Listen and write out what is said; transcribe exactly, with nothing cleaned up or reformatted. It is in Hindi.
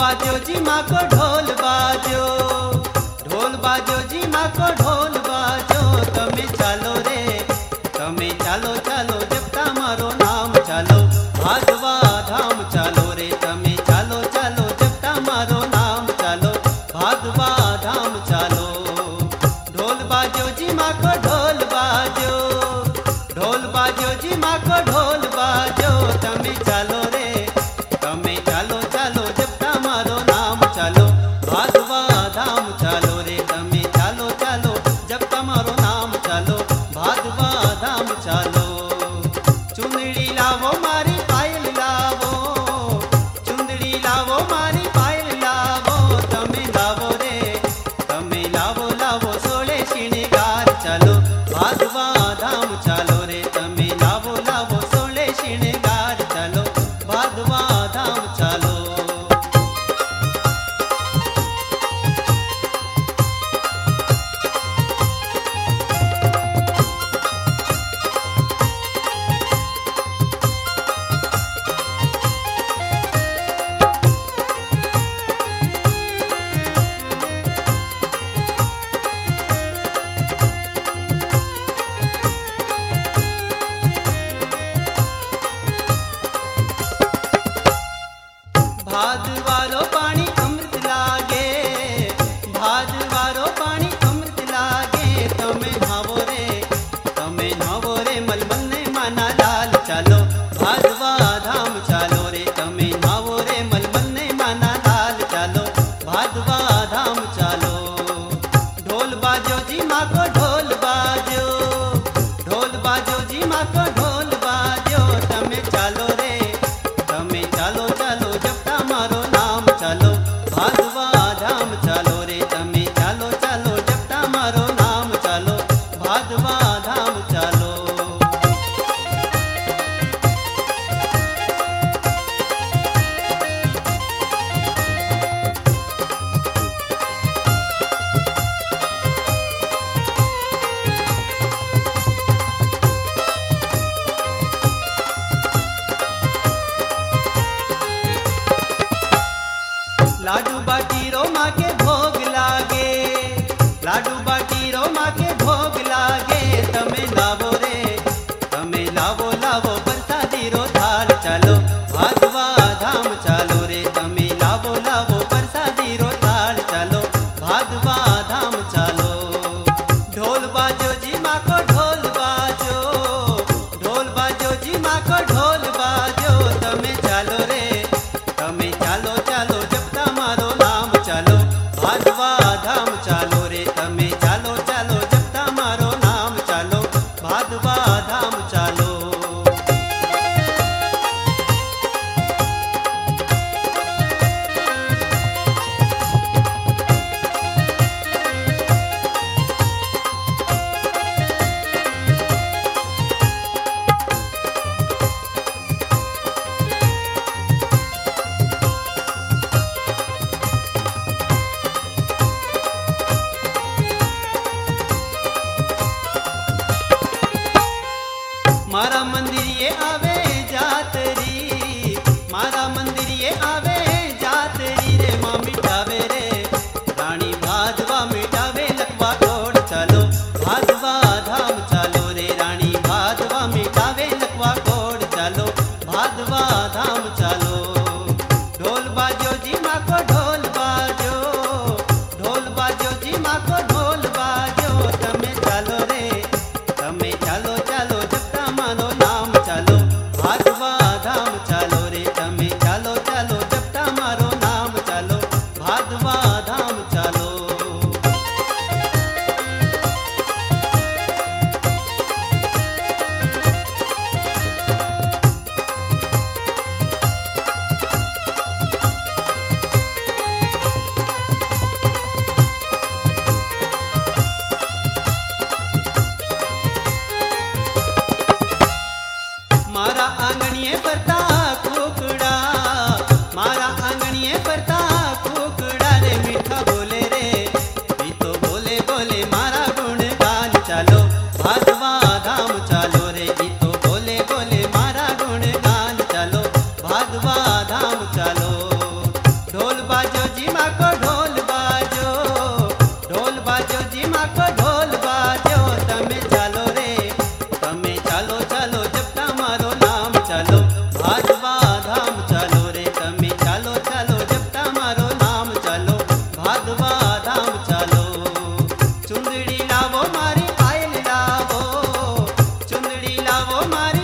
बाजो जी माँ को ढोल बाजो, ढोल बाजो जी माँ को ढोल बाजो। तमे चालो रे तमे चालो चालो जब तमारो नाम चालो, भागवा धाम चालो रे तमे चालो चालो जब तमारो नाम चालो, भागवा धाम चालो। ढोल बाजो जी माँ को ढोल बाजो, ढोल बाजो जी माँ को ढोल बाजो। तमे चालो रे तमे चालो चालो जब तमारो नाम चालो, भागवा धाम चालो रे तमे चालो चालो जब तमारो नाम चालो, भागवा धाम चालो। चुंदड़ी लावो मारी पायल लावो, चुंदड़ी लावो मारी पायल लावो। तमे लावो रे तमे लावो लावो सोले श्रृंगार चालो, भागवा धाम चालो रे तमे लावो लावो सोले श्रृंगार चालो, भागवा धाम चालो। भाद वारो पानी अमृत लागे, भाद वारो पानी अमृत लागे। तमे नहावो रे तमे नहावो रे मलमल ने माना लाल चालो, भागवा धाम चालो रे तमे नहावो रे मलमल ने माना लाल चालो, भागवा धाम चालो। ढोल बाजो जी माँ को ढोल बाजो, ढोल बाजो जी माँ को ढोल बाजो। तमे चालो रे तमे चालो चालो जब तमारो नाम चालो, भागवा धाम चालो रे तमे चालो चालो जब तमारो नाम चालो, भागवा धाम चालो। लाडू बाटी रो माँ के भोग लागे, लाडू बाटी रो माँ के भोग लागे। तमे लावो रे तमे लावो लावो प्रसादी रो थाल चालो, भागवा धाम चालो रे तमे लावो लावो प्रसादी रो थाल चालो, भागवा धाम चालो। ढोल बाजो जी माँ को ढोल बाजो, ढोल बाजो जी माँ को ढोल बाजो। तमे चालो रे तमे चालो चालो जब तमारो नाम चालो, भागवा धाम चालो रे तमे चालो चालो जब तमारो नाम चालो, भागवा धाम चालो। मारा मंदिर ये आवे जातरी, मारा मंदिर ये आवे जातरी रे। माँ मिटावे रे रानी भागवा मिटावे लखवा कोड चालो, भागवा धाम चालो रे रानी भागवा मिटावे लखवा कोड चालो, भागवा धाम चालो। ढोल बाजो जी माँ को ढोल बाजो, ढोल बाजो जी माँ को ढोल बाजो। तमे चालो रे तमे चालो चालो जब तमारो नाम चालो, ચાલો ચાલો જપતા મારો નામ ચાલો ભાદવા ધામ ચાલો રે તમે ચાલો ચાલો જપતા મારો નામ ચાલો ભાદવા ધામ ચાલો ચુંદડી લાવો મારી પાયલ લાવો ચુંદડી લાવો મારી